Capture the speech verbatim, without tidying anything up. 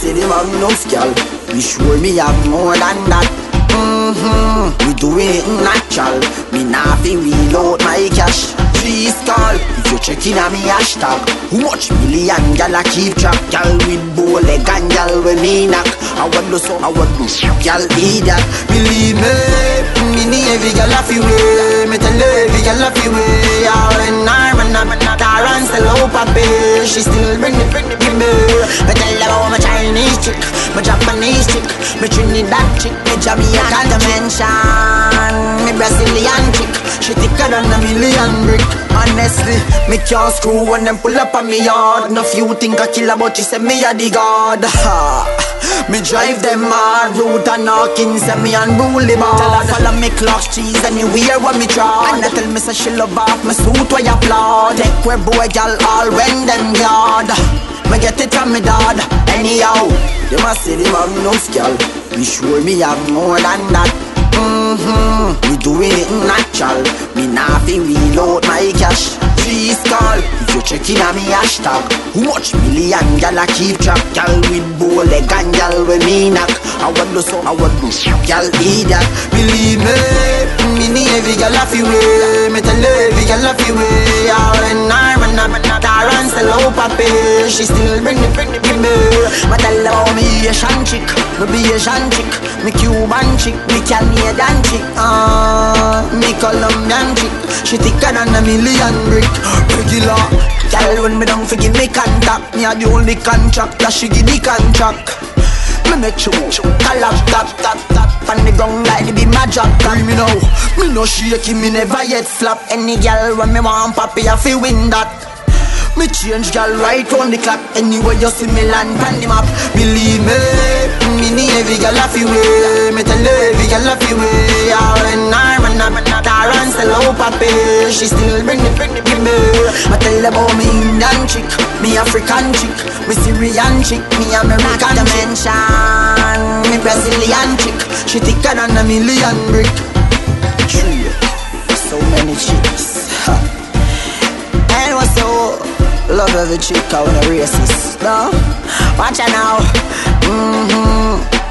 say them have enough, girl. We sure me have more than that. Mm-hmm. We doing it natural. Me nah fi reload my cash. Please call if you checking on me hashtag. How much million gal I keep track? Gal with bow leg and gal with me knock. I want do so, I want do gal eat that. Believe me, me need every gal off you way. Me tell every gal off you way. All in arm and up and up. Taran sell out a bill. She still bring it, bring it, give me. Me tell her about my Chinese chick, my Japanese chick, my Trinidad chick, my Jamaican dimension, my Brazilian chick. She thicker than a million brick. Honestly, me can't screw when them pull up on me yard. No few think I kill her, but she say me a the god. Me drive them hard, root and Hawkins, and me unruly man. Tell her follow me clocks, cheese anywhere when me try. And I tell me say she love off my suit where you applaud. Take where boy y'all all when them yard. Me get it from me dad. Anyhow, you must say them have enough, girl. We sure me have more than that. Mm-hmm. We doing it natural. Me nah fi reload my cash. Please call if you checking on me hashtag. How much million gal I keep track? Gal with bow leg and gal with me knock. I want do so, I want do gal eat that. Believe me, me need every gal off you way. Me tell every gal off you way. All in arm and up and up. Taran sell out a bill. She still bring it, bring it, give me. Me tell her about me Asian chick, me be Asian chick, me Cuban chick, me Canadian chick, ah, uh, me Colombian chick. She thicker than a million brick. Regular, girl when me don't forgive me contact. Me a the only contract that she give the contract. Me make you collab, tap, tap, tap on the ground like the be magic. Me know, me no shaky, me never yet flop. Any girl when me want papi, I feel win that. Me change gal right on the clock. Anyway you see me land on the map. Believe me, me need every gal off you way. Me tell every gal off you way. All in arm and up and up. Taran sell out a bill. She still bring it, bring it, give me. Me tell about me Indian chick, me African chick, me Syrian chick, me American dimension, me Brazilian chick. She thicker than a million brick. True, so many chicks. And what's so love every chick, I wanna racist. No, watch her now. Mm-hmm.